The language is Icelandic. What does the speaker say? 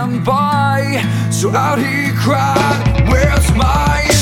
gone by. So out he cried, where's my